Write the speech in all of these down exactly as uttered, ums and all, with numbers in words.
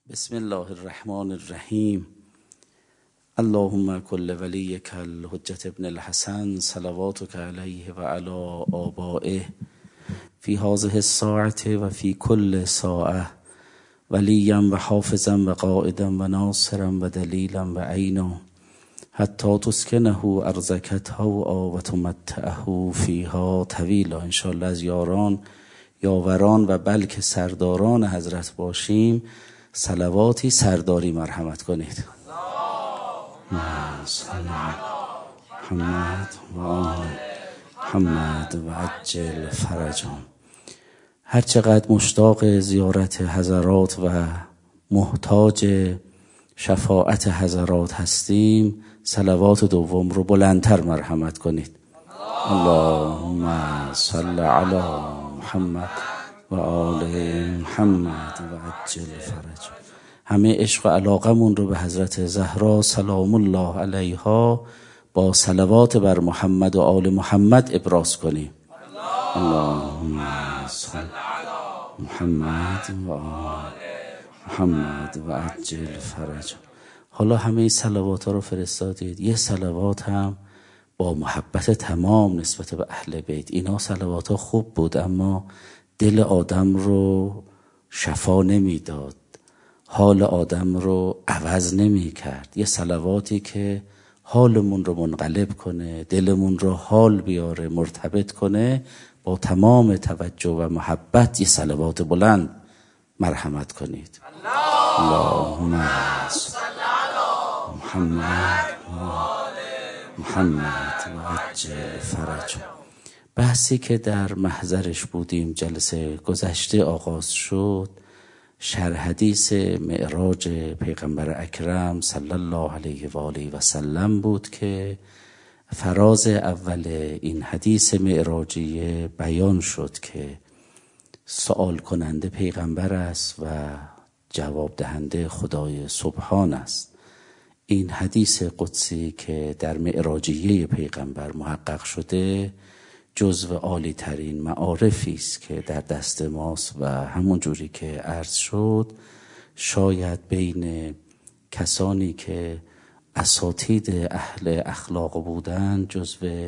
بسم الله الرحمن الرحیم. اللهم کل ولیک الحجة ابن الحسن صلواتک علیه و علی آبائه فی هذه الساعة و فی کل ساعة ولیا و حافظا و قائدا و ناصرا و دلیلا و عینا حتی تسکنه ارضک طوعا و تمتعه فیها طویلا. انشاءالله از یاران یاوران و بلکه سرداران حضرت باشیم. صلواتی سرداری مرحمت کنید. محمد و آل محمد و عجل فرجهم. هر چقدر مشتاق زیارت حضرات و محتاج شفاعت حضرات هستیم، صلوات دوم رو بلندتر مرحمت کنید. اللهم صل علی محمد و آل محمد و عجل فرج. همه عشق و علاقمون رو به حضرت زهرا سلام الله علیها با صلوات بر محمد و آل محمد ابراز کنیم. اللهم صل علی محمد و آل محمد و عجل فرج. حالا همه صلوات ها رو فرستادید، یه صلوات هم با محبت تمام نسبت به اهل بیت. اینا صلوات ها خوب بود اما دل آدم رو شفا نمیداد، حال آدم رو عوض نمی کرد. یه صلواتی که حالمون رو منقلب کنه، دلمون رو حال بیاره، مرتبط کنه، با تمام توجه و محبت یه صلوات بلند مرحمت کنید. اللهم صل علی محمد و آل محمد و عجل فرج. بحثی که در محضرش بودیم جلسه گذشته آغاز شد، شرح حدیث معراج پیغمبر اکرم صلی الله علیه و آله و سلم بود که فراز اول این حدیث معراجیه بیان شد که سوال کننده پیغمبر است و جواب دهنده خدای سبحان است. این حدیث قدسی که در معراجیه پیغمبر محقق شده جزو عالی ترین معارفی است که در دست ماست و همون جوری که عرض شد شاید بین کسانی که اساتید اهل اخلاق بودن جزو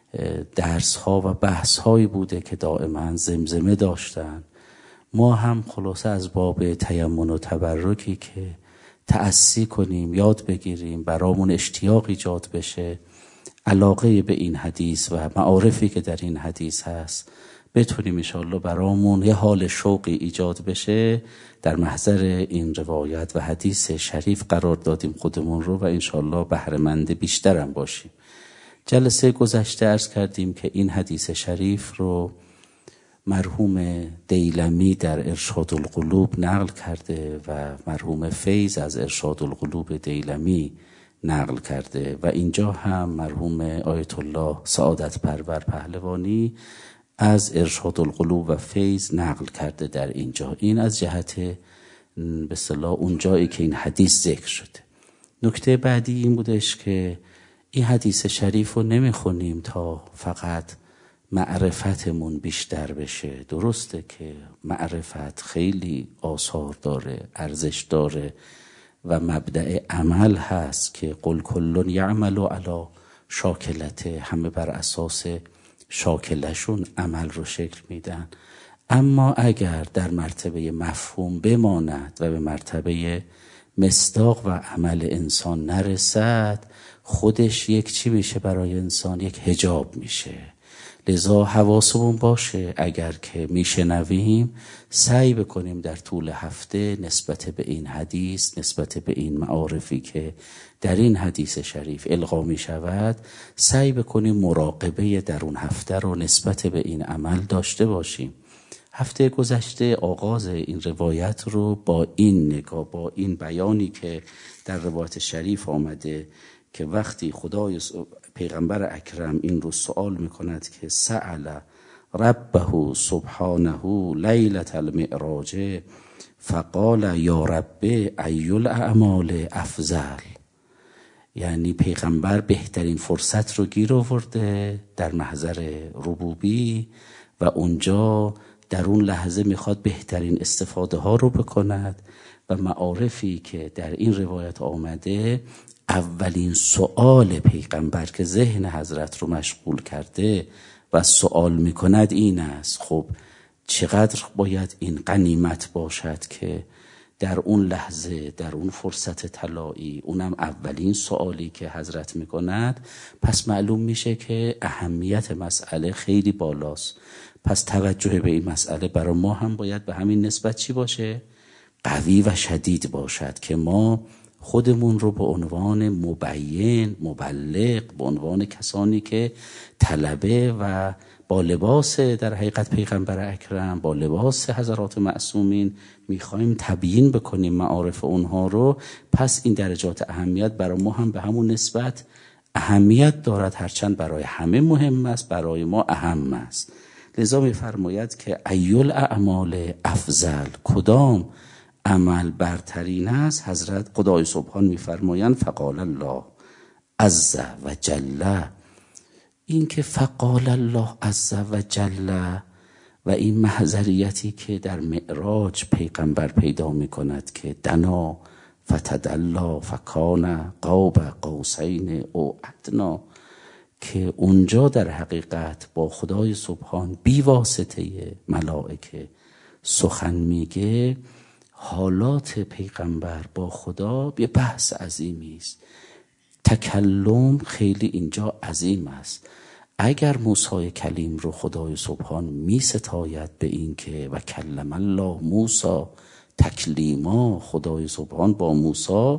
درس ها و بحث هایی بوده که دائما زمزمه داشتن. ما هم خلاصه از باب تیمن و تبرکی که تأسی کنیم، یاد بگیریم، برامون اشتیاق ایجاد بشه، علاقه به این حدیث و معارفی که در این حدیث هست بتونیم انشاءالله برامون یه حال شوقی ایجاد بشه. در محضر این روایت و حدیث شریف قرار دادیم خودمون رو و انشاءالله بهره‌مند بیشترم باشیم. جلسه گذشته عرض کردیم که این حدیث شریف رو مرحوم دیلمی در ارشاد القلوب نقل کرده و مرحوم فیض از ارشاد القلوب دیلمی نقل کرده و اینجا هم مرحوم آیت الله سعادت پرور پهلوانی از ارشاد القلوب و فیض نقل کرده در اینجا. این از جهت به اصطلاح اون جایی که این حدیث ذکر شده. نکته بعدی این بودش که این حدیث شریف رو نمیخونیم تا فقط معرفتمون بیشتر بشه. درسته که معرفت خیلی آثار داره، ارزش داره و مبدأ عمل هست که قل کل یعمل علی شاکلته، همه بر اساس شاکلشون عمل رو شکل میدن. اما اگر در مرتبه مفهوم بماند و به مرتبه مصداق و عمل انسان نرسد، خودش یک چی میشه برای انسان؟ یک حجاب میشه. لذا حواسمون باشه اگر که میشنویم سعی بکنیم در طول هفته نسبت به این حدیث، نسبت به این معارفی که در این حدیث شریف القا می شود، سعی بکنیم مراقبه در اون هفته رو نسبت به این عمل داشته باشیم. هفته گذشته آغاز این روایت رو با این نگاه، با این بیانی که در روایت شریف آمده که وقتی خدای پیغمبر اکرم این رو سوال میکند که سأل ربه سبحانه لیلة المعراج فقال یا رب ای الاعمال افضل، یعنی پیغمبر بهترین فرصت رو گیر آورده در محضر ربوبی و اونجا در اون لحظه میخواد بهترین استفاده ها رو بکند و معارفی که در این روایت آمده، اولین سؤال پیغمبر که ذهن حضرت رو مشغول کرده و سؤال میکند این است: خب چقدر باید این غنیمت باشد که در اون لحظه، در اون فرصت طلایی، اونم اولین سوالی که حضرت میکند، پس معلوم میشه که اهمیت مسئله خیلی بالاست. پس توجه به این مسئله برای ما هم باید به همین نسبت چی باشه؟ قوی و شدید باشد که ما خودمون رو به عنوان مبین، مبلغ، به عنوان کسانی که طلبه و با لباس در حقیقت پیغمبر اکرم، با لباس حضرات معصومین میخوایم تبیین بکنیم معارف اونها رو. پس این درجات اهمیت برای ما هم به همون نسبت اهمیت دارد، هرچند برای همه مهم است، برای ما اهم است. لذا میفرماید که ایل اعمال افضل، کدام عمل برترین است؟ حضرت خدای سبحان میفرمایند فقال الله عز و جل. این که فقال الله عز و جل و این محضریتی که در معراج پیغمبر پیدا میکند که دنا فتدلا فکان قاب قوسین او ادنا، که اونجا در حقیقت با خدای سبحان بی واسطه ملائکه سخن میگه، حالات پیغمبر با خدا یه بحث عظیمی است. تکلم خیلی اینجا عظیم است. اگر موسی کلیم رو خدای سبحان می ستاید به این که و کلم الله موسی تکلیما، خدای سبحان با موسی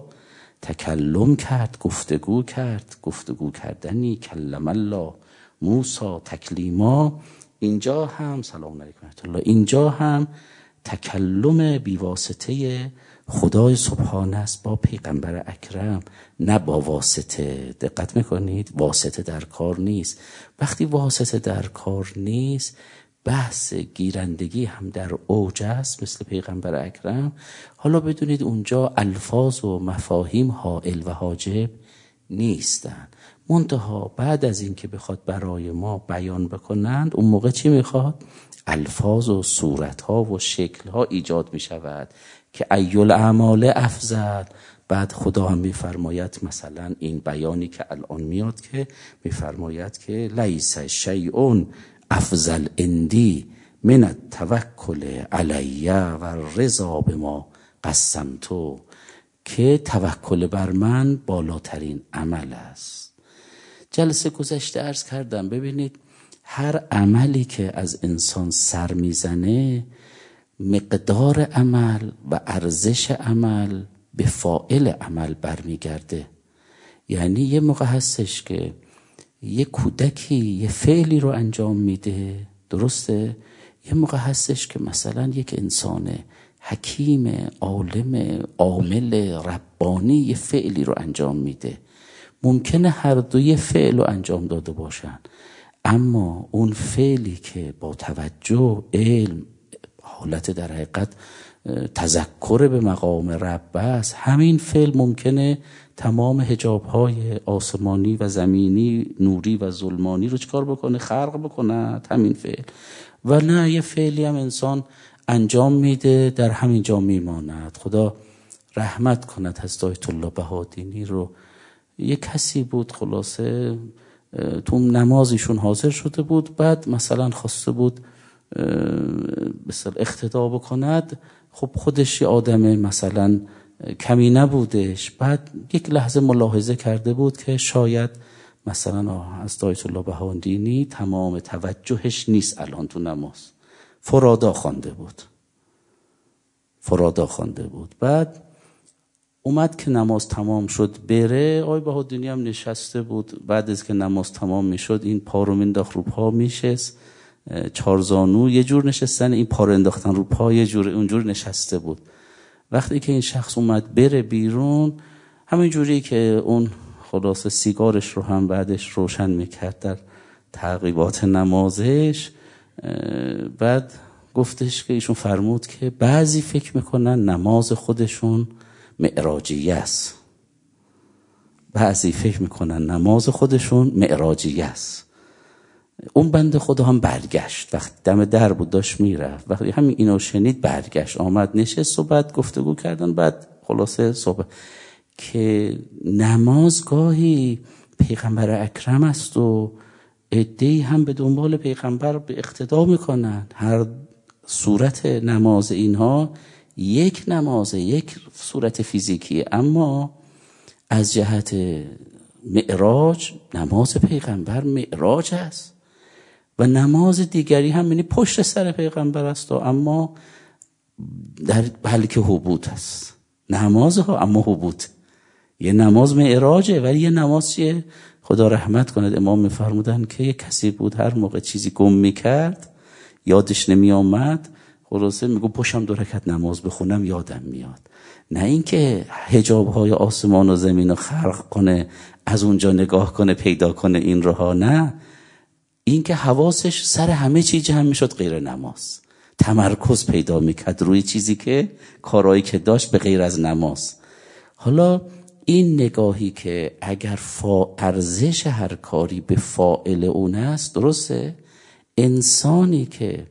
تکلم کرد، گفتگو کرد، گفتگو کردنی، کلم الله موسی تکلیما. اینجا هم سلام علیکم ورحمة الله، اینجا هم تکلم بیواسطه خدای سبحان است با پیغمبر اکرم، نه با واسطه. دقت میکنید؟ واسطه در کار نیست. وقتی واسطه در کار نیست، بحث گیرندگی هم در اوج است مثل پیغمبر اکرم. حالا بدونید اونجا الفاظ و مفاهیم حائل و حاجب نیستن، منتها بعد از این که بخواد برای ما بیان بکنند، اون موقع چی میخواد؟ الفاظ و صورتها و شکلها ایجاد میشود که ایل اعمال افضل. بعد خدا هم میفرماید مثلا این بیانی که الان میاد که میفرماید که لیس شیء افضل عندی من التوکل علی و رضا بما قسمتو، که توکل بر من بالاترین عمل است. جلسه گذشته عرض کردم ببینید هر عملی که از انسان سر میزنه، مقدار عمل و ارزش عمل به فاعل عمل برمیگرده. یعنی یه موقع هستش که یه کودکی یه فعلی رو انجام میده، درسته؟ یه موقع هستش که مثلا یک انسان حکیم، عالم، عامل، ربانی یه فعلی رو انجام میده. ممکنه هر دو یه فعل رو انجام داده باشن، اما اون فعلی که با توجه، علم، حالت در حقیقت تذکر به مقام رب است، همین فعل ممکنه تمام حجاب‌های آسمانی و زمینی، نوری و ظلمانی رو چکار بکنه؟ خرق بکنه همین فعل. و نه، یه فعلی هم انسان انجام میده در همین جا میماند. خدا رحمت کند حضرت آیت الله بهادینی رو. یه کسی بود خلاصه تو نمازیشون حاضر شده بود، بعد مثلا خواسته بود مثلا اقتدا بکند. خب خودش یه آدم مثلا کمی نبودش، بعد یک لحظه ملاحظه کرده بود که شاید مثلا از آیت الله بهادینی تمام توجهش نیست الان تو نماز. فرادا خوانده بود فرادا خوانده بود بعد اومد که نماز تمام شد بره. آقای بهادینی هم نشسته بود. بعد از که نماز تمام میشد این پا رو مینداخت رو پا میشست، چارزانو یه جور نشستن، این پا رو انداختن رو پا یه جور اونجور نشسته بود. وقتی که این شخص اومد بره بیرون، همین جوری که اون خلاصه سیگارش رو هم بعدش روشن میکرد در تعقیبات نمازش، بعد گفتش که ایشون فرمود که بعضی فکر میکنن نماز خودشون معراجیه است، بعضی فکر میکنن نماز خودشون معراجیه است. اون بنده خدا هم برگشت، وقتی دم در بود داشت میرفت، وقتی همین اینو شنید برگشت، آمد نشست و بعد گفتگو کردن. بعد خلاصه صحبت که نماز گاهی پیغمبر اکرم است و عده‌ای هم به دنبال پیغمبر به اقتدا میکنن. هر صورت نماز اینها یک نماز، یک صورت فیزیکی، اما از جهت معراج نماز پیغمبر معراج است و نماز دیگری هم یعنی پشت سر پیغمبر است، اما در بلکه حبوط است نماز ها، اما حبوط. یه نماز معراجه ولی یه نماز چیه؟ خدا رحمت کند امام میفرمودن که یه کسی بود هر موقع چیزی گم میکرد یادش نمی آمد، خلاصه میگو پشم دو رکعت نماز بخونم یادم میاد. نه اینکه حجاب‌های آسمان و زمین رو خلق کنه، از اونجا نگاه کنه پیدا کنه این راه، نه، اینکه حواسش سر همه چی جمع میشد غیر نماز، تمرکز پیدا میکرد روی چیزی که کارهایی که داشت به غیر از نماز. حالا این نگاهی که اگر فا ارزش هر کاری به فاعل اون است، درسته؟ انسانی که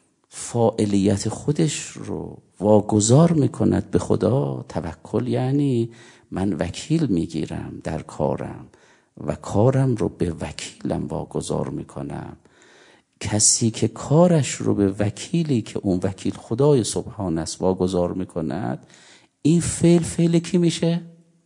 فاعلیت خودش رو واگذار میکند به خدا، توکل یعنی من وکیل میگیرم در کارم و کارم رو به وکیلم واگذار میکنم. کسی که کارش رو به وکیلی که اون وکیل خدای سبحان است واگذار میکند، این فعل فعل کی میشه؟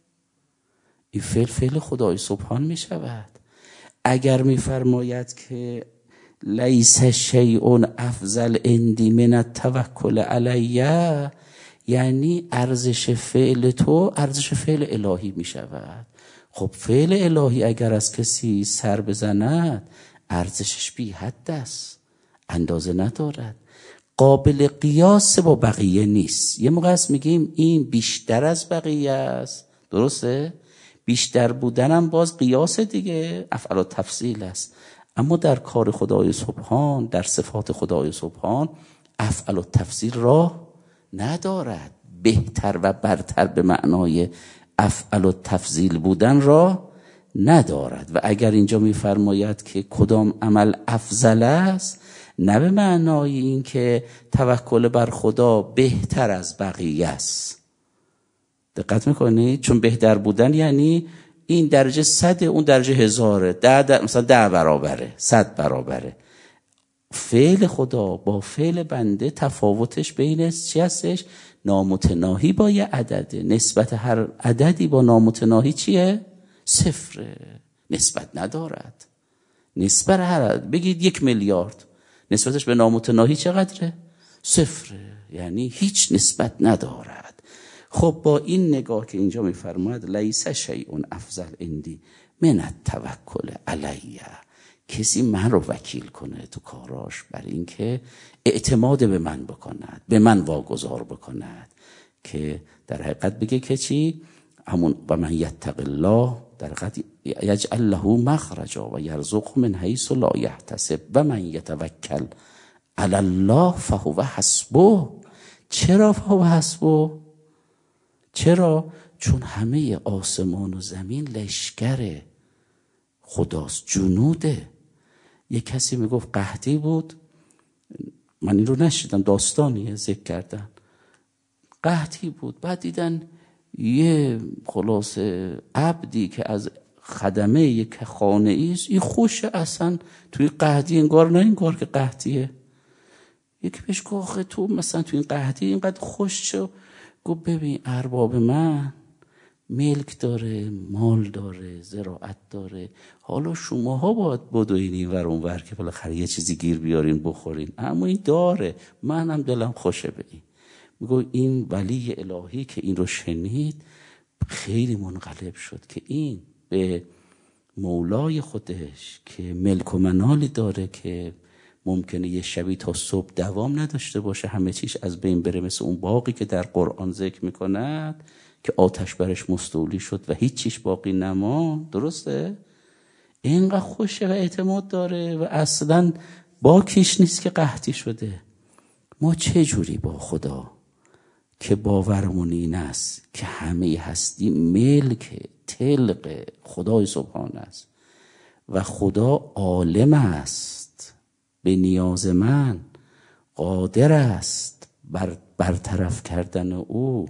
این فعل فعل خدای سبحان میشود. اگر میفرماید که لیس شیء افضل عندی من التوکل علیه، یعنی ارزش فعل تو ارزش فعل الهی می شود. خب فعل الهی اگر از کسی سر بزند ارزشش بی حد است، اندازه ندارد، قابل قیاس با بقیه نیست. یه موقع است میگیم این بیشتر از بقیه است، درسته؟ بیشتر بودنم باز قیاس دیگه، افعال و تفضیل است. اما در کار خدای سبحان، در صفات خدای سبحان، افعال و تفضیل راه ندارد. بهتر و برتر به معنای افعال و تفضیل بودن راه ندارد. و اگر اینجا میفرماید که کدام عمل افضل است، نه به معنای این که توکل بر خدا بهتر از بقیه است. دقت میکنید؟ چون بهتر بودن یعنی این درجه صد، اون درجه هزاره، ده در مثلا ده برابره، صد برابره. فعل خدا با فعل بنده تفاوتش بین چی هستش؟ نامتناهی با یه عدده. نسبت هر عددی با نامتناهی چیه؟ صفره، نسبت ندارد. نسبت هر عدد بگید یک میلیارد، نسبتش به نامتناهی چقدره؟ صفره، یعنی هیچ نسبت ندارد. خب با این نگاه که اینجا میفرماید لیس شیء افضل عندی من التوکل علیه، کسی من رو وکیل کنه تو کاراش برای اینکه اعتماد به من بکند، به من واگذار بکند، که در حقیقت بگه که چی؟ همون و من یتق الله در حقیقت یجعل له مخرجا و یرزقه من حیث لا یحتسب و من یتوکل علی الله فهو حسبه. چرا فهو حسبه؟ چرا؟ چون همه آسمان و زمین لشکر خداست، جنوده. یک کسی میگفت قحطی بود، من این رو نشیدم، داستانیه ذکر کردن، قحطی بود، بعد دیدن یه خلاصه عبدی که از خدمه یک خانه ایست، این خوشه اصلا توی قحطی، انگار نه انگار که قحطیه. یکی بهش گفت تو مثلا توی این قحطی اینقدر خوش چه؟ گفت ببین ارباب من ملک داره، مال داره، زراعت داره، حالا شماها باید بدوین این ور اون ور که بالاخره یه چیزی گیر بیارین بخورین، اما این داره، منم دلم خوشه به این. میگو این ولی الهی که این رو شنید خیلی منقلب شد که این به مولای خودش که ملک و منالی داره که ممکنه یه شبی تا صبح دوام نداشته باشه، همه چیش از بین بره، مثل اون باقی که در قرآن ذکر میکند که آتش برش مستولی شد و هیچ چیش باقی نماند، درسته؟ اینقدر خوشه و اعتماد داره و اصلا باکیش نیست که قحطی شده. ما چه جوری با خدا که باورمون این است که همه هستی ملک تلق خدای سبحان است و خدا عالم است، به نیاز من قادر است بر برطرف کردن او،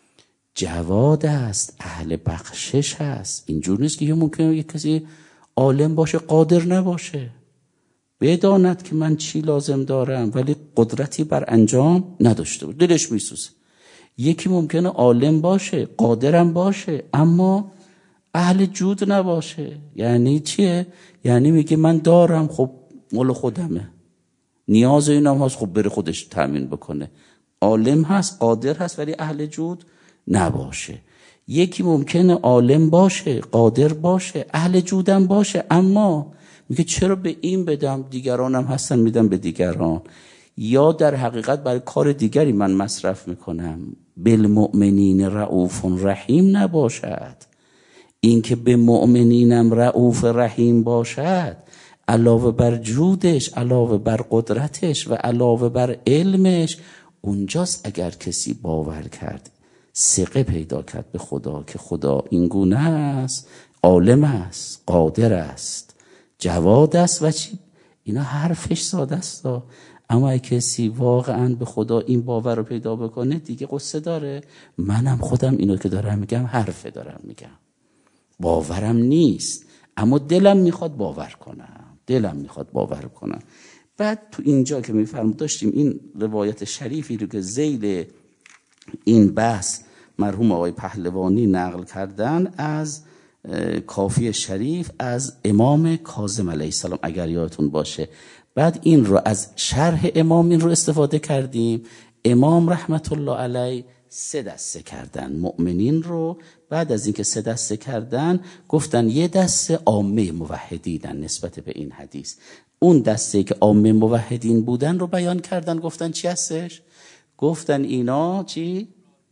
جواد است، اهل بخشش است. اینجور نیست که یه ممکنه یک کسی عالم باشه قادر نباشه، بداند که من چی لازم دارم ولی قدرتی بر انجام نداشته باشه، دلش میسوزه. یکی ممکنه عالم باشه قادرم باشه اما اهل جود نباشه. یعنی چیه؟ یعنی میگه من دارم، خب مال خودمه، نیاز اینم هست، خب بره خودش تامین بکنه. عالم هست قادر هست ولی اهل جود نباشه. یکی ممکنه عالم باشه قادر باشه اهل جودم باشه اما میگه چرا به این بدم، دیگرانم هستن میدم به دیگران، یا در حقیقت برای کار دیگری من مصرف میکنم. بالمؤمنین رؤوف رحیم نباشد. این که به مؤمنینم رؤوف رحیم باشد علاوه بر جودش، علاوه بر قدرتش و علاوه بر علمش، اونجاست اگر کسی باور کرد، ثقه پیدا کرد به خدا که خدا این گونه است، عالم است، قادر است، جواد است و چی؟ اینا حرفش ساده است، اما کسی واقعا به خدا این باور رو پیدا بکنه دیگه قصه داره. منم خودم اینو که دارم میگم حرفه دارم میگم، باورم نیست اما دلم میخواد باور کنم، دلم میخواد باور کنم. بعد تو اینجا که میفرم داشتیم این روایت شریفی رو که ذیل این بحث مرحوم آقای پهلوانی نقل کردن از کافی شریف از امام کاظم علیه السلام اگر یادتون باشه. بعد این رو از شرح امام این رو استفاده کردیم. امام رحمت الله علیه سه دسته کردن مؤمنین رو. بعد از اینکه سه دسته کردن گفتن یه دسته عامه موحدینن نسبت به این حدیث. اون دسته که عامه موحدین بودن رو بیان کردن، گفتن چی هستش؟ گفتن اینا چی؟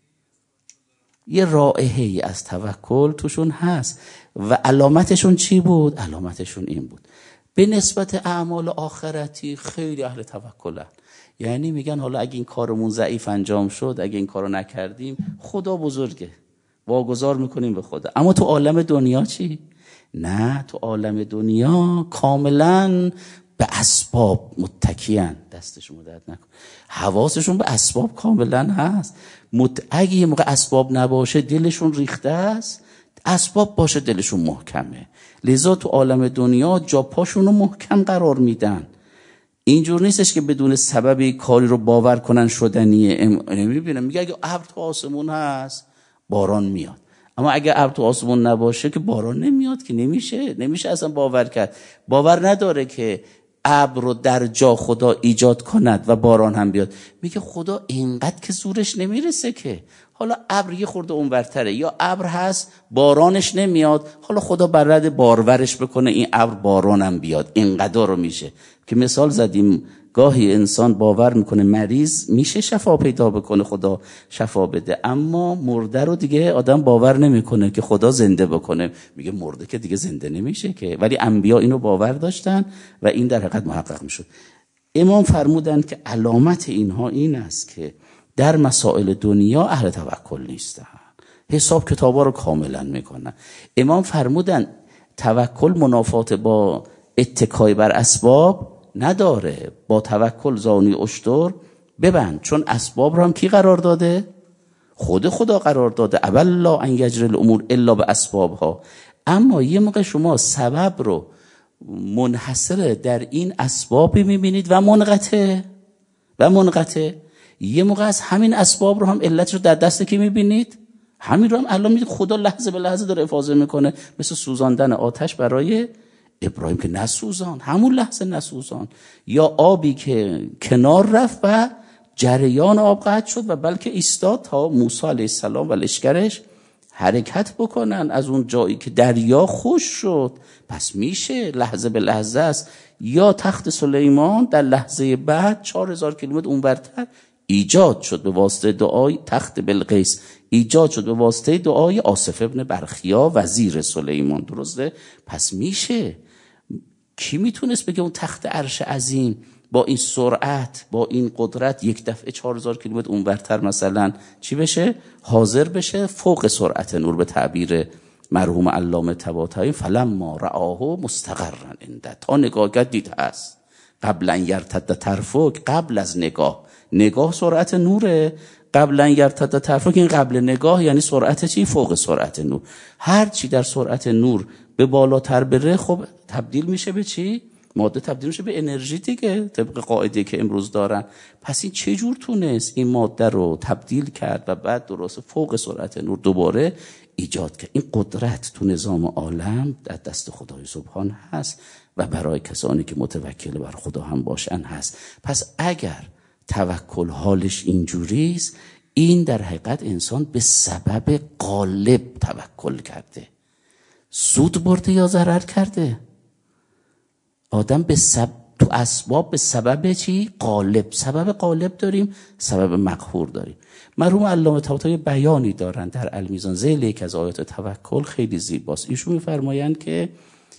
یه رائحه‌ای از توکل توشون هست. و علامتشون چی بود؟ علامتشون این بود به نسبت اعمال آخرتی خیلی اهل توکلن. یعنی میگن حالا اگه این کارمون ضعیف انجام شد، اگه این کارو نکردیم، خدا بزرگه، واگذار میکنیم به خدا. اما تو عالم دنیا چی؟ نه، تو عالم دنیا کاملا به اسباب متکیان، دستشون درد نکن، حواسشون به اسباب کاملا هست. مت... اگه یه موقع اسباب نباشه دلشون ریخته است، اسباب باشه دلشون محکمه. لذا تو عالم دنیا جا پاشون رو محکم قرار میدن. اینجور نیستش که بدون سببی کاری رو باور کنن شدنیه. ام... میبینم میگه اگه ابر تو آسمون هست باران میاد، اما اگه ابر تو آسمون نباشه که باران نمیاد، که نمیشه نمیشه اصلا باور کرد. باور نداره که ابر رو در جا خدا ایجاد کند و باران هم بیاد. میگه خدا اینقدر که زورش نمیرسه که حالا ابر یه خورده اونورتره، یا ابر هست بارانش نمیاد، حالا خدا برد بارورش بکنه این ابر بارانم بیاد. اینقدر رو میشه که مثال زدیم گاهی انسان باور میکنه مریض میشه شفا پیدا بکنه، خدا شفا بده، اما مرده رو دیگه آدم باور نمیکنه که خدا زنده بکنه، میگه مرده که دیگه زنده نمیشه که. ولی انبیا اینو باور داشتن و این در حقیقت محقق میشد. امام فرمودن که علامت اینها این است که در مسائل دنیا اهل توکل نیستن، حساب کتابا رو کاملا میکنن. امام فرمودن توکل منافات با اتکای بر اسباب نداره، با توکل زانوی اشتر ببند، چون اسباب رو هم کی قرار داده؟ خود خدا قرار داده. اولا ان یجری الامور الا به اسبابها. اما یه موقع شما سبب رو منحصر در این اسباب میبینید و منقطع و منقطع یه موقع از همین اسباب رو هم علت رو در دست کی میبینید؟ همین رو هم الان میدید خدا لحظه به لحظه داره حفاظت میکنه، مثل سوزاندن آتش برای ابراهیم که نسوزان، همون لحظه نسوزان، یا آبی که کنار رفت و جریان آب قطع شد و بلکه ایستاد تا موسی علیه السلام و لشکرش حرکت بکنن از اون جایی که دریا خوش شد. پس میشه لحظه به لحظه است. یا تخت سلیمان در لحظه بعد چهار هزار کیلومتر اونورتر ایجاد شد به واسطه دعای تخت بلقیس، ایجاد شد به واسطه دعای آصف ابن برخیا وزیر سلیمان. درسته؟ پس میشه. کی میتونست بگه اون تخت عرش عظیم با این سرعت با این قدرت یک دفعه چهار هزار کیلومتر اونورتر مثلا چی بشه؟ حاضر بشه فوق سرعت نور به تعبیر مرحوم علامه طباطبایی فلما رآه مستقرا عنده، تا نگاه کرد دید هست. قبل ان یرتد طرفک، قبل از نگاه، نگاه سرعت نوره، قبل ان یرتد طرفک این قبل نگاه یعنی سرعت چی؟ فوق سرعت نور. هر چی در سرعت نور به بالاتر بره خب تبدیل میشه به چی؟ ماده تبدیل میشه به انرژی دیگه، طبق قاعده که امروز دارن. پس این چه جور تونست این ماده رو تبدیل کرد و بعد درست فوق سرعت نور دوباره ایجاد کرد؟ این قدرت تو نظام عالم در دست خدای سبحان هست و برای کسانی که متوکل بر خدا هم باشن هست. پس اگر توکل حالش اینجوریست، این در حقیقت انسان به سبب غالب توکل کرده. سود برده یا ضرر کرده؟ آدم به سب... تو اسباب به سبب چی؟ غالب. سبب غالب داریم، سبب مقهور داریم. مرحوم علامه طباطبایی بیانی دارن در المیزان ذیل یک از آیات توکل، خیلی زیباست. ایشون میفرمایند که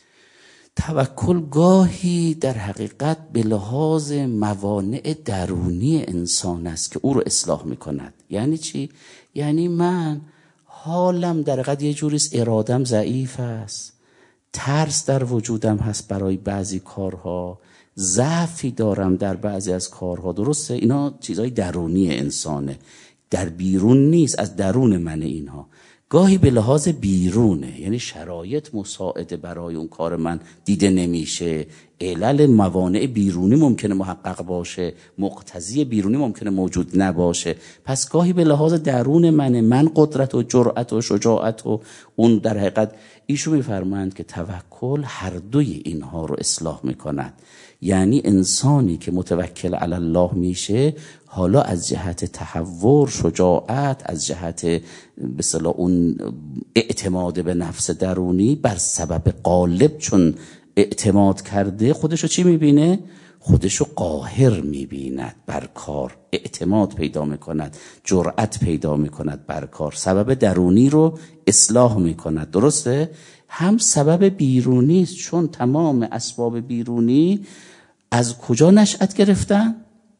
توکل گاهی در حقیقت به لحاظ موانع درونی انسان است که او رو اصلاح میکند. یعنی چی؟ یعنی من حالم در حقیقت یه جوریست، ارادم ضعیف است، ترس در وجودم هست برای بعضی کارها، ضعفی دارم در بعضی از کارها. درسته؟ اینا چیزای درونی انسانه، در بیرون نیست، از درون منه. اینها گاهی به لحاظ بیرونه، یعنی شرایط مساعده برای اون کار من دیده نمیشه، علل موانع بیرونی ممکنه محقق باشه، مقتضی بیرونی ممکنه موجود نباشه. پس گاهی به لحاظ درون منه، من قدرت و جرأت و شجاعت و اون در حقیقت. ایشون میفرمایند که توکل هر دوی اینها رو اصلاح میکند. یعنی انسانی که متوکل علی الله میشه، حالا از جهت تحور، شجاعت، از جهت به اصطلاح اون اعتماد به نفس درونی، بر سبب غالب چون اعتماد کرده، خودشو چی میبینه؟ خودشو قاهر میبیند بر کار، اعتماد پیدا میکند، جرأت پیدا میکند بر کار، سبب درونی رو اصلاح میکند. درسته؟ هم سبب بیرونی است، چون تمام اسباب بیرونی از کجا نشأت گرفتن؟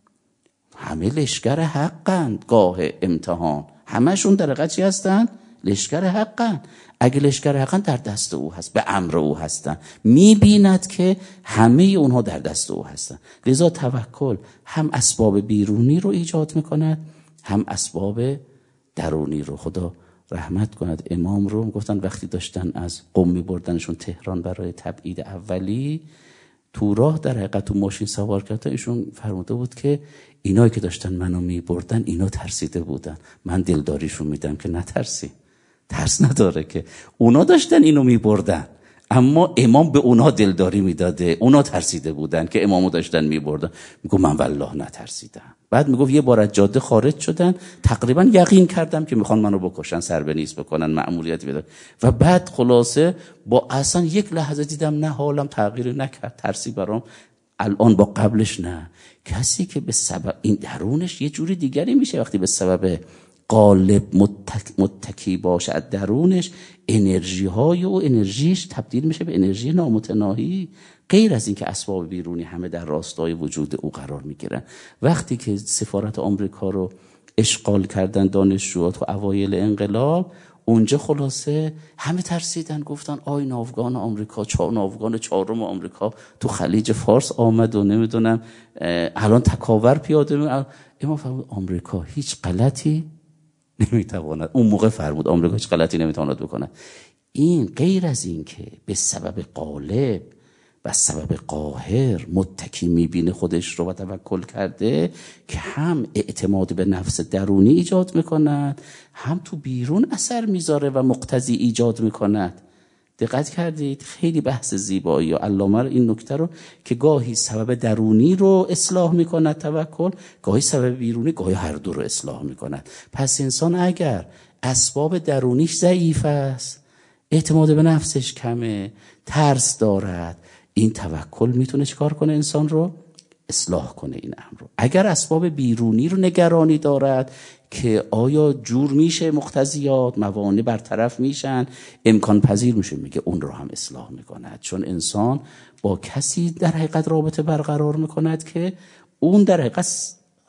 همه لشکر حقند. گاه امتحان همشون در حقیقت چی هستن؟ لشکر حقند. اگه لشکر حقند در دست او هست، به امر او هستن، میبیند که همه اونها در دست او هستن. لذا توکل هم اسباب بیرونی رو ایجاد میکند، هم اسباب درونی رو. خدا رحمت کند امام رو. گفتن وقتی داشتن از قم میبردنشون تهران برای تبعید اولی، تو راه در حقیقت تو ماشین سوار کرده، ایشون فرموده بود که اینایی که داشتن منو میبردن اینا ترسیده بودن، من دلداریشون میدم که نترسی. ترس نداره که اونا داشتن اینو میبردن، اما امام به اونا دلداری میداده، اونا ترسیده بودن که امامو داشتن میبردن. میگو من والله نترسیدم. بعد میگفت یه بار از جاده خارج شدن، تقریبا یقین کردم که میخوان منو بکشن، سر به نیست بکنن، مأموریت بدن. و بعد خلاصه با اصلا یک لحظه دیدم نه، حالم تغییر نکرد، ترسی برام الان با قبلش نه. کسی که به سبب این درونش یه جوری دیگری میشه، وقتی به سبب غالب متک... متکی باشه از درونش، انرژی های و انرژیش تبدیل میشه به انرژی نامتناهی، غیر از این که اسباب بیرونی همه در راستای وجود او قرار میگیرن. وقتی که سفارت آمریکا رو اشغال کردن دانشجوها تو اوایل انقلاب، اونجا خلاصه همه ترسیدن، گفتن آی ناوگان آمریکا، چهار ناوگان چهارم آمریکا تو خلیج فارس آمد و نمیدونم الان تکاور پیاده می. اما فرمود آمریکا هیچ غلطی نمیتواند، اون موقع فرمود آمریکا هیچ غلطی نمیتواند بکنه. این غیر از این که به سبب غالب و سبب قاهر متکی میبینه خودش رو و توکل کرده، که هم اعتماد به نفس درونی ایجاد میکند، هم تو بیرون اثر میذاره و مقتضی ایجاد میکند. دقت کردید؟ خیلی بحث زیبایی و علامه این نکته رو که گاهی سبب درونی رو اصلاح میکند توکل، گاهی سبب بیرونی، گاهی هر دو رو اصلاح میکند. پس انسان اگر اسباب درونیش ضعیف است، اعتماد به نفسش کمه، ترس دارد، این توکل میتونه چیکار کنه؟ انسان رو اصلاح کنه این امر رو. اگر اسباب بیرونی رو نگرانی دارد که آیا جور میشه، مقتضیات موانع برطرف میشن، امکان پذیر میشه، میگه اون رو هم اصلاح میکند. چون انسان با کسی در حقیقت رابطه برقرار میکند که اون در حقیقت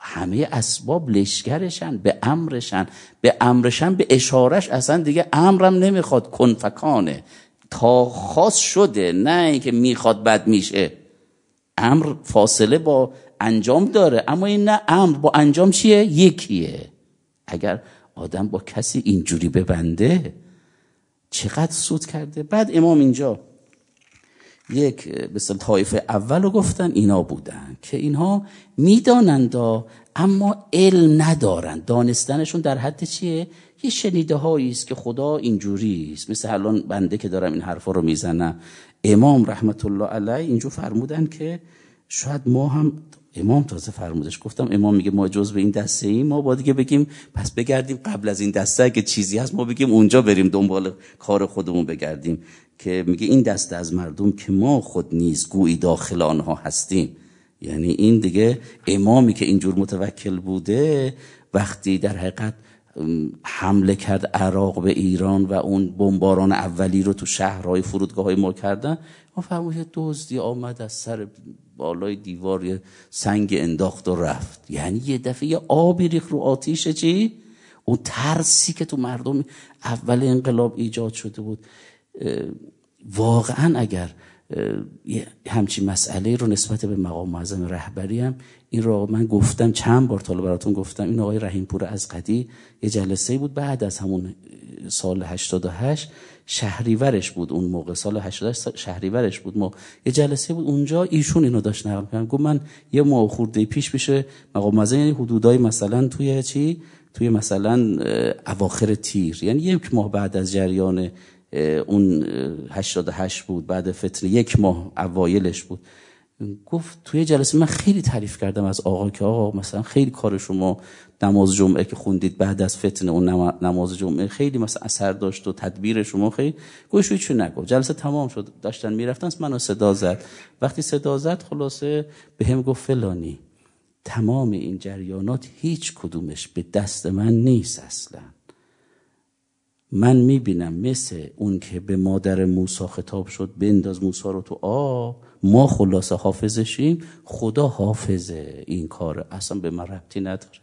همه اسباب لشکرشن، به امرشن، به امرشن، به اشارش. اصلا دیگه امرم نمیخواد، کن فکانه، تا خاص شده، نه اینکه میخواد بد میشه. امر فاصله با انجام داره، اما این نه، امر با انجام چیه؟ یکیه. اگر آدم با کسی اینجوری ببنده چقدر سود کرده. بعد امام اینجا یک مثلا طایفه اول رو گفتن، اینا بودن که اینها میدانند اما علم ندارن. دانستنشون در حد چیه؟ یه شنیده هایی است که خدا اینجوری است. مثل الان بنده که دارم این حرفا رو میزنم، امام رحمت الله علیه اینجور فرمودن که شاید ما هم، امام تازه فرمودش، گفتم امام میگه ما جزو این دسته ایم، ما باید دیگه بگیم پس بگردیم قبل از این دسته اگه چیزی هست ما بگیم اونجا بریم دنبال کار خودمون بگردیم. که میگه این دسته از مردم که ما خود نیز گویی داخل آنها هستیم. یعنی این دیگه امامی که اینجور متوکل بوده وقتی در حقیقت حمله کرد عراق به ایران و اون بمباران اولی رو تو شهرهای فرودگاه‌های ما کردن، ما فهمید دزدی آمد از سر بالای دیوار یه سنگ انداخت و رفت. یعنی یه دفعه یه آبی ریخت رو آتیش چی؟ اون ترسی که تو مردم اول انقلاب ایجاد شده بود. واقعا اگر همچین مسئله رو نسبت به مقام معظم رهبری هم، این رو من گفتم چند بار تا براتون گفتم، این آقای رحیمپور ازقدی یه جلسه بود بعد از همون سال هشتاد و هشت، شهریورش بود اون موقع، سال هشتاد و هشت شهریورش بود، ما یه جلسه بود اونجا ایشون اینو داشت نقل می‌کرد. گفت من یه ماه خورده پیش بشه مقام معظم، یعنی حدودای مثلا توی چی، توی مثلا اواخر تیر، یعنی یک ماه بعد از جریان اون هشتاد و هشت بود، بعد فتنه یک ماه اوایلش بود. گفت توی جلسه من خیلی تعریف کردم از آقا که آقا مثلا خیلی کار شما نماز جمعه که خوندید بعد از فتنه، اون نماز جمعه خیلی مثلا اثر داشت و تدبیر شما خیلی. گوش چی نگو. جلسه تمام شد، داشتن میرفتن، منو صدا زد. وقتی صدا زد خلاصه بهم گفت فلانی تمام این جریانات هیچ کدومش به دست من نیست اصلا. من میبینم مثل اون که به مادر موسی خطاب شد بنداز موسی رو تو آب، ما خلاصه حافظشیم، خدا حافظه این کار، اصلا به من ربطی نداره.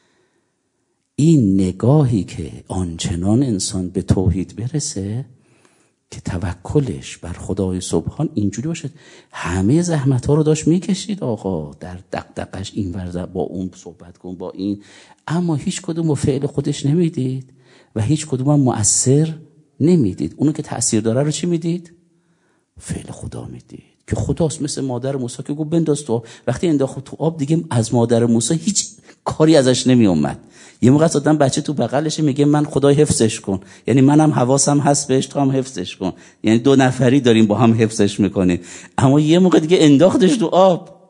این نگاهی که آنچنان انسان به توحید برسه که توکلش بر خدای سبحان اینجوری باشه. همه زحمت ها رو داشت میکشید آقا، در دغدغش این ورزه با اون صحبت کن با این، اما هیچ کدوم رو فعل خودش نمیدید و هیچ کدوم هم مؤثر نمیدید. اونو که تأثیر داره رو چی میدید؟ فعل خدا میدید که خداست. مثل مادر موسی که گفت بنداز تو آب، وقتی انداخت تو آب دیگه از مادر موسی هیچ کاری ازش نمی اومد. یه موقع آدم بچه تو بغلشه میگه من خدای حفظش کن، یعنی منم حواسم هست بهش، تو هم حفظش کن، یعنی دو نفری داریم با هم حفظش میکنیم. اما یه موقع دیگه انداختش تو آب.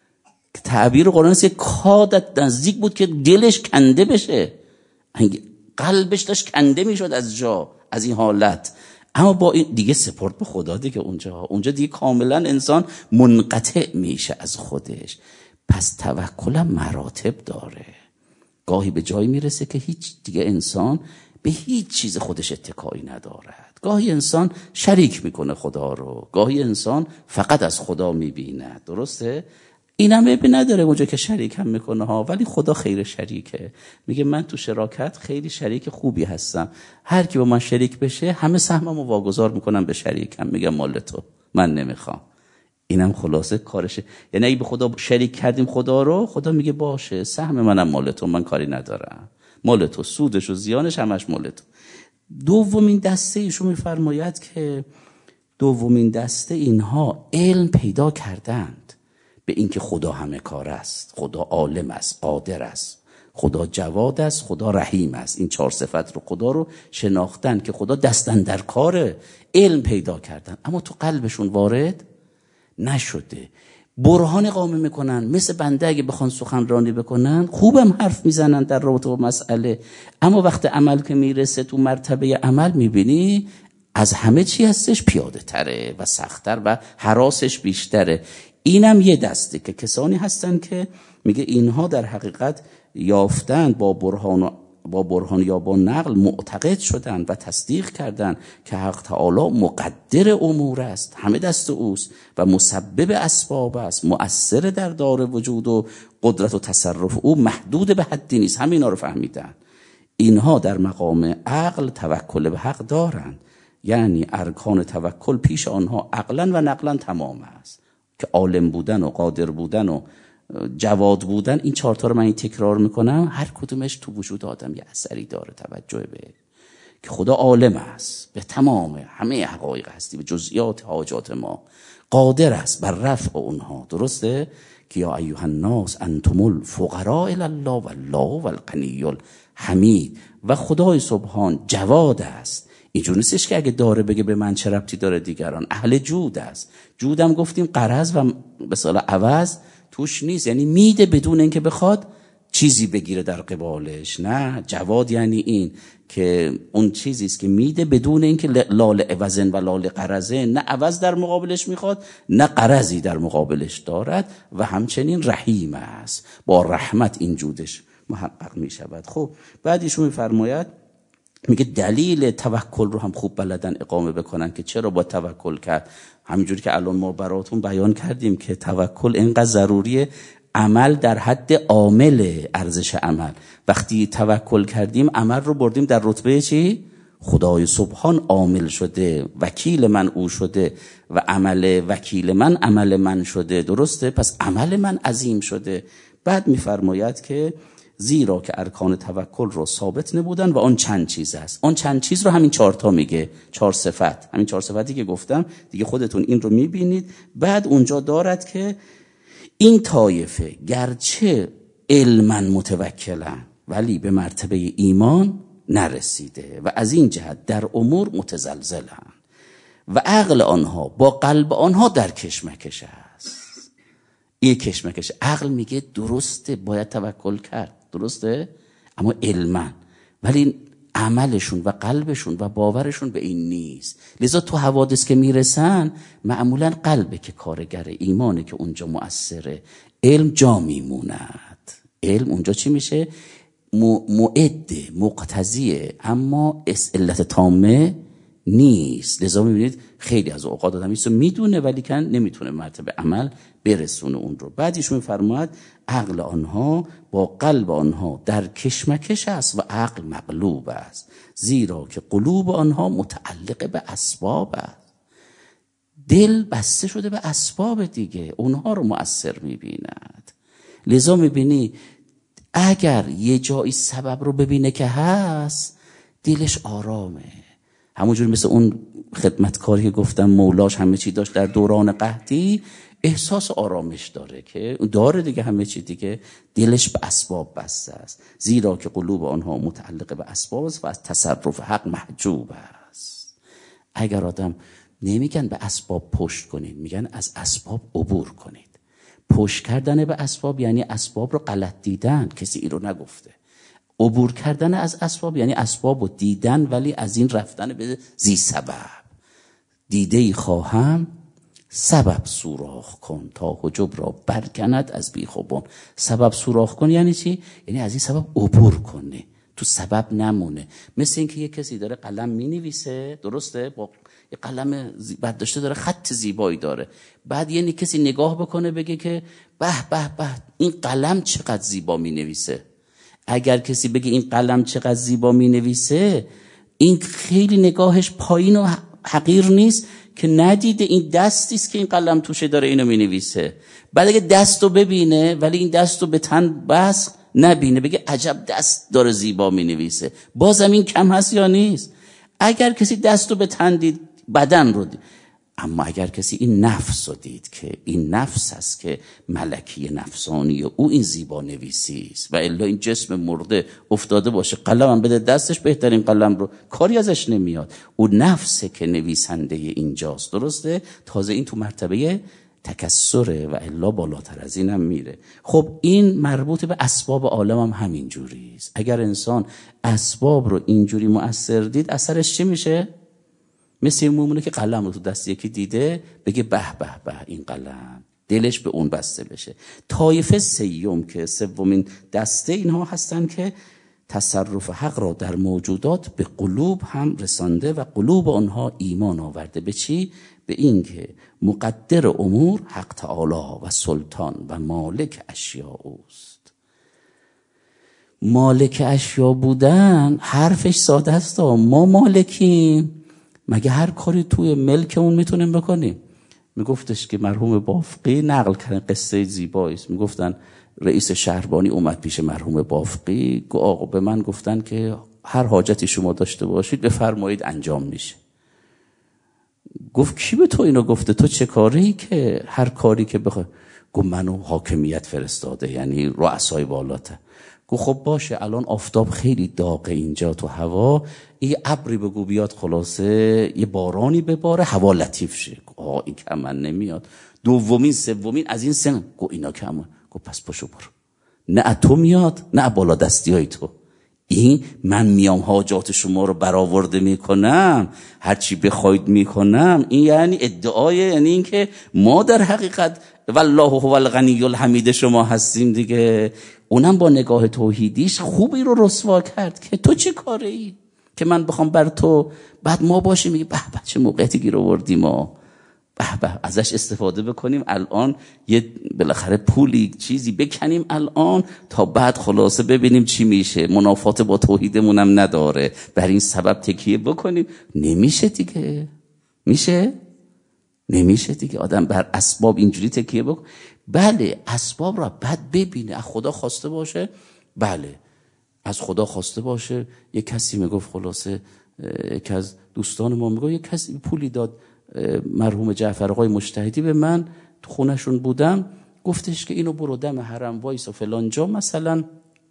تعبیر قرآن است که کادت نزدیک بود که دلش کنده بشه، قلبش داشت کنده میشد از جا، از این حالت. اما با این دیگه سپرد به خدا دیگه، اونجا اونجا دیگه کاملا انسان منقطع میشه از خودش. پس توکل مراتب داره. گاهی به جایی میرسه که هیچ دیگه انسان به هیچ چیز خودش اتکایی ندارد. گاهی انسان شریک میکنه خدا رو، گاهی انسان فقط از خدا میبینه. درسته؟ اینم عیبی نداره اونجا که شریک هم میکنه ها، ولی خدا خیر شریکه. میگه من تو شراکت خیلی شریک خوبی هستم، هر کی با من شریک بشه همه سهممو واگذار میکنم به شریکم، میگم مال تو، من نمیخوام. اینم خلاصه کارشه. یعنی اگه به خدا شریک کردیم خدا رو، خدا میگه باشه سهم منم مال تو، من کاری ندارم، مال تو، سودش و زیانش همش مال تو. دومین دسته ایشون میفرماید که دومین دسته اینها علم پیدا کردند به اینکه خدا همه کار است، خدا عالم است، قادر است، خدا جواد است، خدا رحیم است. این چهار صفت رو خدا رو شناختن که خدا دستن در کاره، علم پیدا کردن، اما تو قلبشون وارد نشده. برهان اقامه میکنن، مثل بنده اگه بخوان سخنرانی بکنن خوبم حرف میزنن در رابطه با مسئله، اما وقت عمل که میرسه تو مرتبه عمل میبینی از همه چی هستش پیاده تره و سخت‌تر و هراسش بیشتره. اینم یه دسته که کسانی هستن که میگه اینها در حقیقت یافتن با برهان و با برهان یا با نقل معتقد شدن و تصدیق کردن که حق تعالی مقدر امور است، همه دست اوست و مسبب اسباب است، مؤثر در دار وجود و قدرت و تصرف او محدود به حدی نیست. همه اینا رو فهمیدن. اینها در مقام عقل توکل به حق دارند، یعنی ارکان توکل پیش آنها عقلا و نقلا تمام است که عالم بودن و قادر بودن و جواد بودن. این چهار تا رو من این تکرار میکنم، هر کدومش تو وجود آدم یه اثری داره. توجه به که خدا عالم است به تمام همه حقایق هستی، به جزئیات حاجات ما، قادر است بر رفع اونها. درسته که یا ایها الناس انتم الفقراء الی الله والله هو الغنی الحمید. و خدای سبحان جواد است. اینجور نیستش که اگه داره بگه به من چه ربطی داره دیگران. اهل جود است. جودم گفتیم قرض و به اصطلاح عوض توش نیست، یعنی میده بدون اینکه بخواد چیزی بگیره در قبالش. نه، جواد یعنی این که اون چیزی است که میده بدون اینکه لال عوضن و لال قرضن، نه عوض در مقابلش میخواد نه قرضی در مقابلش دارد. و همچنین رحیم است، با رحمت این جودش محقق میشود. خب بعد ایشون میفرماید، میگه دلیل توکل رو هم خوب بلدن اقامه بکنن که چرا با توکل کرد. همینجوری که الان ما براتون بیان کردیم که توکل اینقدر ضروریه، عمل در حد عامل ارزش عمل. وقتی توکل کردیم عمل رو بردیم در رتبه چی؟ خدای سبحان عامل شده، وکیل من او شده و عمل وکیل من عمل من شده. درسته؟ پس عمل من عظیم شده. بعد میفرماید که زیرا که ارکان توکل رو ثابت نبودن و آن چند چیز است. آن چند چیز رو همین چهار تا میگه، چهار صفت. همین چهار صفتی که گفتم دیگه خودتون این رو میبینید. بعد اونجا دارد که این طایفه گرچه علما متوکلن ولی به مرتبه ایمان نرسیده و از این جهت در امور متزلزلن و عقل آنها با قلب آنها در کشمکش است. این کشمکش عقل میگه درسته باید توکل کرد، درسته، اما علما، ولی عملشون و قلبشون و باورشون به این نیست. لذا تو حوادث که میرسن معمولا قلبه که کارگر، ایمانه که اونجا مؤثره، علم جا میموند. علم اونجا چی میشه؟ معد، مقتضیه، اما علت تامه نیست. لذا میبینید خیلی از اوقات آدم ایستو میدونه ولی کن نمیتونه مرتبه عمل برسونه اون رو. بعدیش میفرماید عقل آنها با قلب آنها در کشمکش است و عقل مغلوب است، زیرا که قلوب آنها متعلق به اسباب است. دل بسته شده به اسباب دیگه، اونها رو مؤثر میبیند. لذا میبینی اگر یه جایی سبب رو ببینه که هست، دلش آرامه. همونجور مثل اون خدمتکاری که گفتم مولاش همه چی داشت در دوران قحطی، احساس آرامش داره که داره دیگه، همه چی دیگه دلش به اسباب بسته است، زیرا که قلوب آنها متعلق به اسباب است و از تصرف حق محجوب است. اگر آدم نمیگن به اسباب پشت کنید، میگن از اسباب عبور کنید. پشت کردن به اسباب یعنی اسباب رو غلط دیدن، کسی این رو نگفته. عبور کردن از اسباب یعنی اسباب رو دیدن ولی از این رفتن به زی سبب. دیده‌ای خواهم سبب سوراخ کن تا حجب را برکند از بیخوبان. سبب سوراخ کن یعنی چی؟ یعنی از این سبب عبور کنه، تو سبب نمونه. مثل این که یک کسی داره قلم می نویسه، درسته، با یه قلم بعد داشته داره خط زیبایی داره، بعد یه کسی نگاه بکنه بگه که به به به این قلم چقدر زیبا می نویسه. اگر کسی بگه این قلم چقدر زیبا می نویسه، این خیلی نگاهش پایین و حقیر نیست که ندیده این دستی است که این قلم توشه داره اینو می نویسه. بعد اگه دستو ببینه ولی این دستو به تن بس نبینه، بگه عجب دست داره زیبا می نویسه، بازم این کم هست یا نیست؟ اگر کسی دستو به تن دید، بدن رو دید. اما اگر کسی این نفس رو دید که این نفس است که ملکی نفسانی او این زیبا نویسی است، و الا این جسم مرده افتاده باشه قلم هم بده دستش، بهترین قلم رو کاری ازش نمیاد. او نفسه که نویسنده اینجاست، درسته؟ تازه این تو مرتبه تکسره و الا بالاتر از اینم میره. خب این مربوط به اسباب عالم هم همین جوری است. اگر انسان اسباب رو اینجوری مؤثر دید، اثرش چی میشه؟ مثل این مومونه که قلم رو تو دست یکی دیده بگه به به به این قلم، دلش به اون بسته بشه. طایفه سیوم که سومین دسته اینها هستن که تصرف حق را در موجودات به قلوب هم رسانده و قلوب آنها ایمان آورده. به چی؟ به این که مقدر امور حق تعالی و سلطان و مالک اشیاء اوست. مالک اشیاء بودن حرفش ساده است. ما مالکیم، مگه هر کاری توی ملکمون میتونیم بکنیم؟ میگفتش که مرحوم بافقی نقل کردن قصه زیبایی است. میگفتن رئیس شهربانی اومد پیش مرحوم بافقی، گفت آقا به من گفتن که هر حاجتی شما داشته باشید بفرمایید انجام میشه. گفت کی به تو اینو گفته؟ تو چه کاری که هر کاری که بخوای؟ گفت منو حاکمیت فرستاده، یعنی رؤسای بالاتر. گفت خب باشه، الان آفتاب خیلی داغه اینجا تو هوا، یه ابری بگو بیاد، خلاصه یه بارانی بباره هوا لطیف شه. آه این که من نمیاد. دومین سومین از این سن گفت اینا که اما. گفت پس پاشو برو، نه تو میاد نه بالا دستی های تو، این من میام حاجات شما رو برآورده میکنم، هر چی بخواید میکنم. این یعنی ادعای، یعنی این که ما در حقیقت والله هو الغنی الحمید شما هستیم دیگه. اونم با نگاه توحیدیش خوبی رو رسوا کرد که تو چه کاره ای که من بخوام بر تو بعد ما باشیم. میگه به به چه موقعیتی گیر آوردیم، ما به به ازش استفاده بکنیم الان، یه بالاخره پولی چیزی بکنیم الان تا بعد خلاصه ببینیم چی میشه. منافات با توحیدمون هم نداره، بر این سبب تکیه بکنیم. نمیشه دیگه، میشه؟ نمیشه دیگه. آدم بر اسباب اینجوری تکیه بکن. بله اسباب را بعد ببینه، از خدا خواسته باشه. بله از خدا خواسته باشه. یک کسی میگفت خلاصه، یکی از دوستان ما میگفت یک کسی پولی داد مرحوم جعفر آقای مجتهدی به من، تو خونهشون بودم، گفتش که اینو برو دم حرم وایس و فلان جا، مثلا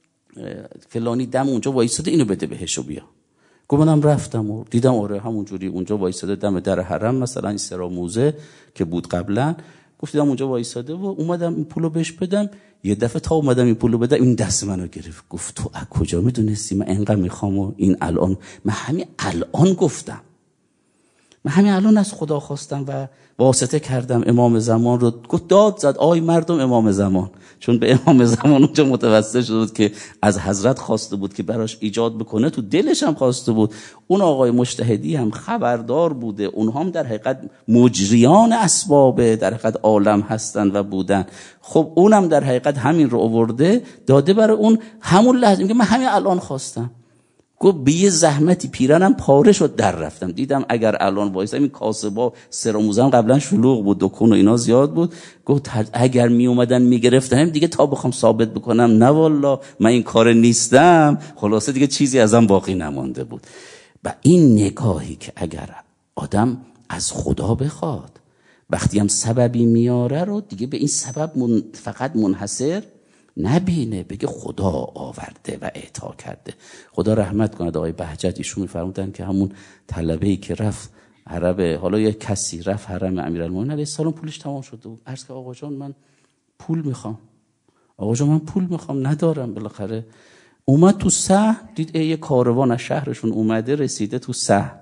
فلانی دم اونجا وایساده، اینو بده بهش و بیا. گفتم منم رفتم و دیدم آره همونجوری اونجا وایساده دم در حرم، مثلا این سرا موزه که بود قبلا، گفتم اونجا وایساده و اومدم این پولو بهش بدم. یه دفعه تا اومدم این پولو بدم این دست منو گرفت. گفت تو از کجا میدونستی من اینقدر میخوام؟ و این الان من همین الان گفتم، من همین الان از خدا خواستم و واسطه کردم امام زمان رو. گفت داد زد آی مردم امام زمان، چون به امام زمان اونجا متوسل شده بود که از حضرت خواسته بود که براش ایجاد بکنه، تو دلش هم خواسته بود. اون آقای مجتهدی هم خبردار بوده، اونها هم در حقیقت مجریان اسباب در حقیقت عالم هستن و بودن. خب اونم در حقیقت همین رو آورده داده برای اون. همون لحظه میگه من همین الان خواستم. گفت به یه زحمتی پیرنم پاره شد در رفتم، دیدم اگر الان وایسم این کاسبا سرموزم قبلا شلوغ بود، دکون و اینا زیاد بود. گفت اگر می اومدن میگرفتم دیگه تا بخوام ثابت بکنم نه والله من این کار نیستم، خلاصه دیگه چیزی ازم باقی نمانده بود. و این نگاهی که اگر آدم از خدا بخواد، وقتی هم سببی میاره رو دیگه به این سبب من فقط منحصر نبینه، بگه خدا آورده و اعطا کرده. خدا رحمت کنه آقای بهجت، ایشون میفرمودن که همون طلبه‌ای که رفت عرب، حالا یک کسی رفت حرم امیرالمومنین علیه السلام، پولش تمام شده بود، عرض که آقا جان من پول میخوام، آقا جان من پول میخوام ندارم. بالاخره اومد تو صحن، دید یه کاروان از شهرشون اومده رسیده تو صحن.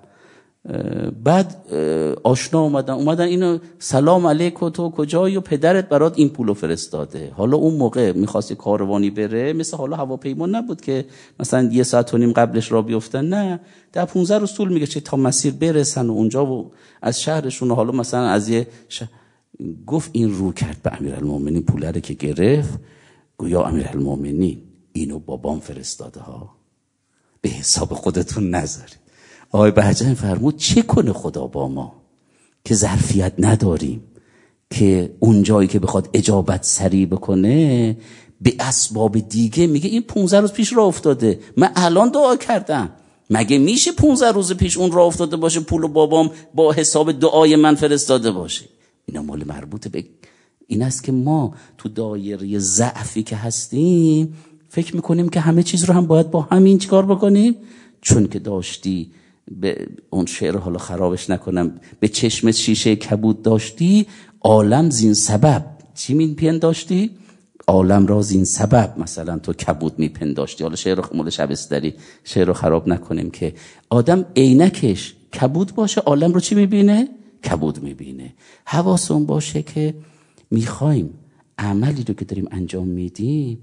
بعد آشنا اومدن اومدن اینو سلام علیکم تو کجایی و پدرت برات این پولو فرستاده. حالا اون موقع میخواست کاروانی بره، مثل حالا هواپیما نبود که مثلا یه ساعت و نیم قبلش را بیفتن، نه در پانزده روز طول میکشه تا مسیر برسن و اونجا و از شهرشون، حالا مثلا از یه شهر. گفت این رو کرد به امیرالمومنین پوله که گرفت، گفت یا امیرالمومنین اینو بابام فرستاده ها، به حساب خودتون نذارید. آقای بهجت فرمود چه کنه خدا با ما که ظرفیت نداریم، که اون جایی که بخواد اجابت سریع بکنه به اسباب دیگه میگه این پونزده روز پیش راه افتاده، من الان دعا کردم، مگه میشه پونزده روز پیش اون راه افتاده باشه پول بابام با حساب دعای من فرستاده باشه؟ اینا مال مربوطه به این است که ما تو دایره ضعفی که هستیم فکر میکنیم که همه چیز رو هم باید با همین چیکار بکنیم. چون که داشتی به اون شعر حالا خرابش نکنم، به چشم شیشه کبود داشتی عالم زین سبب چی میپنداشتی؟ عالم را زین سبب مثلا تو کبود میپنداشتی. حالا شعر مال شبستری، شعر رو خراب نکنیم که آدم عینکش کبود باشه عالم رو چی میبینه؟ کبود میبینه. حواسون باشه که میخوایم عملی رو که داریم انجام میدیم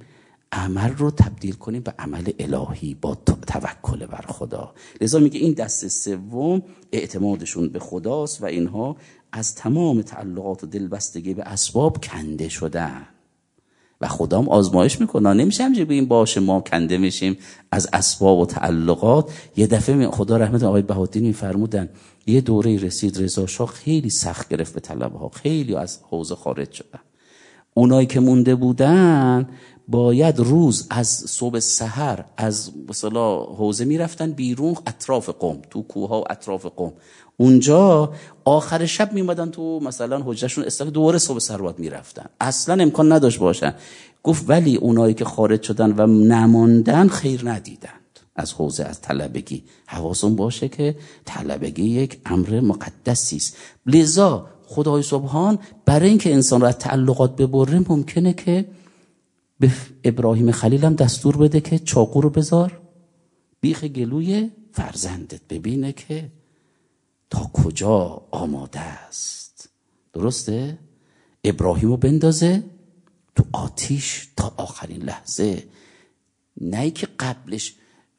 عمل رو تبدیل کنیم به عمل الهی با توکل بر خدا. لذا میگه این دست سوم اعتمادشون به خداست و اینها از تمام تعلقات و دلبستگی به اسباب کنده شدن و خدام آزمایش میکنه. نمیشه همجوری بگیم باشه ما کنده میشیم از اسباب و تعلقات. یه دفعه خدا رحمت آقای بهاءالدین میفرمودن یه دوره رسید رضا شاه خیلی سخت گرفت به طلبه ها، خیلی از حوزه خارج شدن. اونایی که مونده بودن باید روز از صبح سحر از مثلا حوزه میرفتن بیرون اطراف قم، تو کوه ها و اطراف قم. اونجا آخر شب میمدن تو مثلا حجرشون استراحت، دوباره صبح سحر باید میرفتن. اصلا امکان نداشت باشن. گفت ولی اونایی که خارج شدن و نماندن خیر ندیدند از حوزه، از طلبگی. حواستون باشه که طلبگی یک امر مقدسی است. لذا خدای سبحان برای اینکه انسان را از تعلقات ببره ممکنه که به ابراهیم خلیل هم دستور بده که چاقو رو بذار بیخ گلوی فرزندت، ببینه که تا کجا آماده است. درسته؟ ابراهیم رو بندازه تو آتیش تا آخرین لحظه، نه که قبلش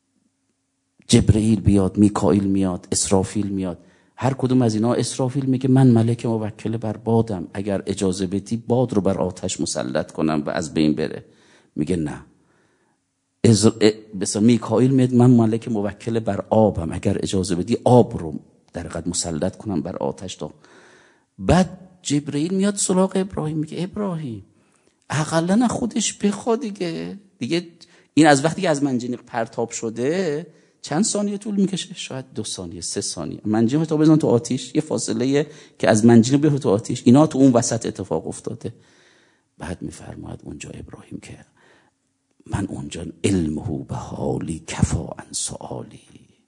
جبرئیل بیاد، میکائیل میاد، اسرافیل میاد. هر کدوم از اینا اسرافیل میگه من ملک موکل بر بادم، اگر اجازه بدی باد رو بر آتش مسلط کنم و از بین بره. میگه نه. از... مثلا میکائیل میگه من ملک موکل بر آبم، اگر اجازه بدی آب رو در حقیقت مسلط کنم بر آتش. تا بعد جبرئیل میاد سراغ ابراهیم میگه ابراهیم اقلا خودش بخواد دیگه دیگه این از وقتی که از منجنیق پرتاب شده چند ثانیه طول میکشه؟ شاید دو ثانیه، سه ثانیه. منجنیق تو بزن تو آتیش، یه فاصله که از منجنیق بیفته تو آتیش. اینا تو اون وسط اتفاق افتاده. بعد میفرماید اونجا ابراهیم که من اونجا علمه به حالی کفا عن سؤالی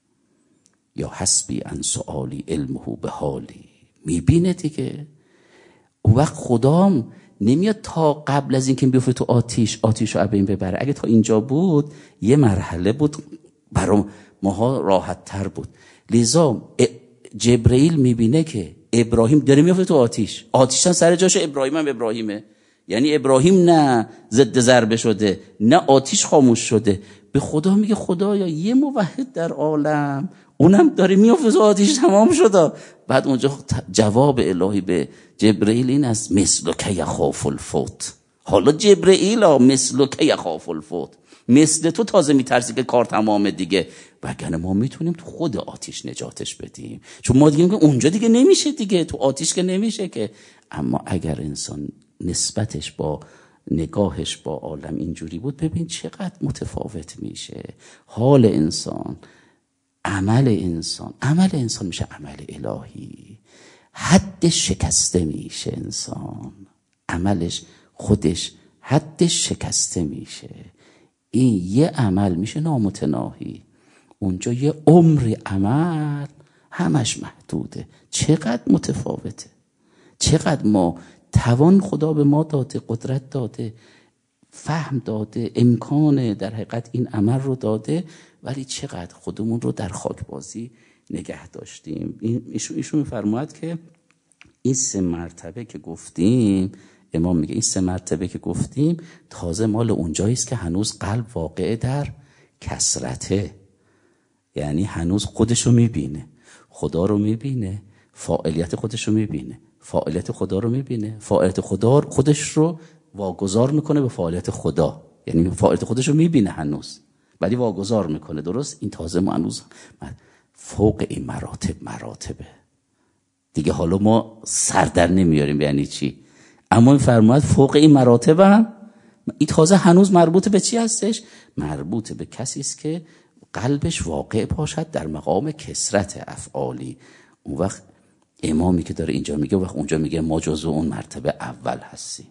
یا حسبی عن سؤالی علمه به حالی. میبینه دیگه اون وقت خدام نمیاد تا قبل از اینکه بیفته تو آتیش آتیش رو ابین ببره. اگه تا اینجا بود یه مرحله بود برای ماها راحت تر بود. لذا جبرئیل میبینه که ابراهیم داره میفته تو آتیش، آتیش هم سر جاشه، ابراهیم هم ابراهیمه. یعنی ابراهیم نه ضد ضربه شده نه آتیش خاموش شده. به خدا میگه خدایا یه موحد در عالم اونم داره میفته تو آتیش، تمام شده. بعد اونجا جواب الهی به جبرئیل این است مثلک یخاف الفوت. حالا جبرئیل ها مثلک یخاف الفوت، مثل تو تازه میترسی که کار تمامه دیگه. وگرنه ما میتونیم تو خود آتیش نجاتش بدیم، چون ما دیگه اونجا دیگه نمیشه دیگه، تو آتیش که نمیشه که. اما اگر انسان نسبتش با نگاهش با عالم اینجوری بود، ببین چقدر متفاوت میشه حال انسان، عمل انسان. عمل انسان میشه عمل الهی. حد شکسته میشه انسان، عملش خودش حدش شکسته میشه. این یه عمل میشه نامتناهی، اونجا یه عمر عمل همش محدوده. چقدر متفاوته، چقدر ما توان خدا به ما داده، قدرت داده، فهم داده، امکان در حقیقت این عمل رو داده، ولی چقدر خودمون رو در خاکبازی نگه داشتیم. ایشون ایشون میفرماید که این سه مرتبه که گفتیم، امام میگه این سه مرتبه که گفتیم تازه مال اونجایی است که هنوز قلب واقع در کثرته، یعنی هنوز خودش رو میبینه، خدا رو میبینه، فاعلیت خودش رو میبینه، فاعلیت خدا رو میبینه، فاعلیت خدا خودش رو واگذار میکنه به فاعلیت خدا، یعنی فاعلیت خودش رو میبینه هنوز ولی واگذار میکنه. درست؟ این تازه ما هنوز فوق این مراتب مراتبه دیگه. حالا ما سر در نمیاریم یعنی چی، اما این فرماید فوق این مراتب هم این تازه هنوز مربوط به چی هستش؟ مربوط به کسی است که قلبش واقع باشد در مقام کثرت افعالی. اون وقت امامی که داره اینجا میگه، وقت اونجا میگه ما جزو اون مرتبه اول هستیم.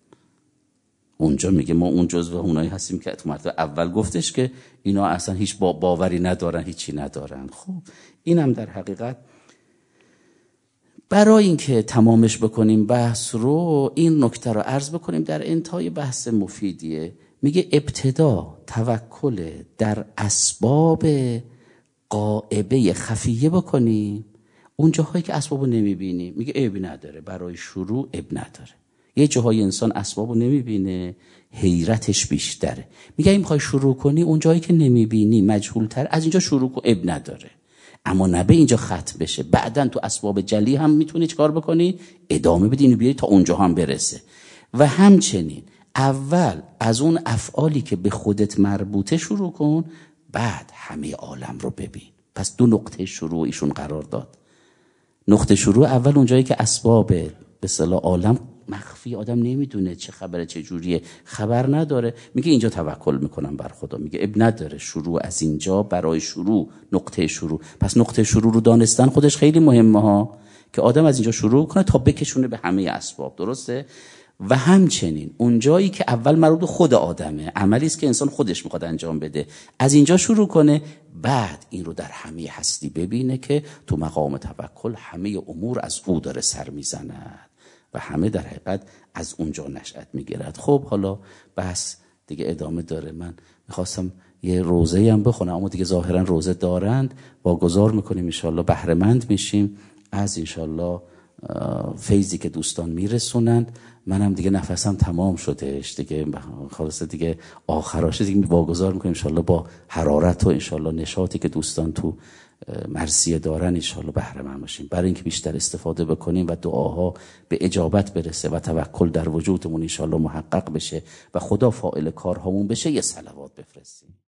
اونجا میگه ما اون جزو اونایی هستیم که تو مرتبه اول گفتش که اینا اصلا هیچ باوری ندارن، هیچی ندارن. خب اینم در حقیقت برای اینکه تمامش بکنیم بحث رو، این نکته رو عرض بکنیم در انتهای بحث مفیدیه. میگه ابتدا توکل در اسباب غائبه خفیه بکنیم، اون جاهایی که اسبابو نمیبینیم. میگه عیبی نداره، برای شروع عیب نداره. یه جاهای انسان اسبابو نمیبینه، حیرتش بیشتره. میگه این میخوای شروع کنی اون جایی که نمیبینی مجهولتر، از اینجا شروع کن، اب نداره. اما نه به اینجا ختم بشه، بعدن تو اسباب جلی هم میتونی چیکار بکنی؟ ادامه بدی، اینو بیاری تا اونجا هم برسه. و همچنین اول از اون افعالی که به خودت مربوطه شروع کن، بعد همه عالم رو ببین. پس دو نقطه شروع ایشون قرار داد. نقطه شروع اول اونجایی که اسباب به اصطلاح عالم مخفی، آدم نمیدونه چه خبره چه جوریه، خبر نداره، میگه اینجا توکل میکنم بر خدا. میگه اب نداره، شروع از اینجا برای شروع، نقطه شروع. پس نقطه شروع رو دانستن خودش خیلی مهمه ها، که آدم از اینجا شروع کنه تا بکشونه به همه اسباب. درسته؟ و همچنین اونجایی که اول مربوط خود آدمه، عملی است که انسان خودش میخواد انجام بده، از اینجا شروع کنه، بعد این رو در همه هستی ببینه که تو مقام توکل همه امور از او داره سر میزند و همه در حقیقت از اونجا نشأت میگیرد. خب حالا بس دیگه ادامه داره. من میخواستم یه روزه هم بخونم، اما دیگه ظاهرا روزه دارند، واگذار میکنیم انشالله بهره مند میشیم از انشالله فیضی که دوستان میرسونند. منم دیگه نفسم تمام شدهش دیگه، خلاص دیگه آخراشه دیگه واگذار میکنیم انشالله با حرارت و انشالله نشاطی که دوستان تو مرثیه دارن انشالله بهره مند باشیم، برای اینکه بیشتر استفاده بکنیم و دعاها به اجابت برسه و توکل در وجودمون انشالله محقق بشه و خدا فاعل کارهامون بشه. یه صلوات بفرستیم.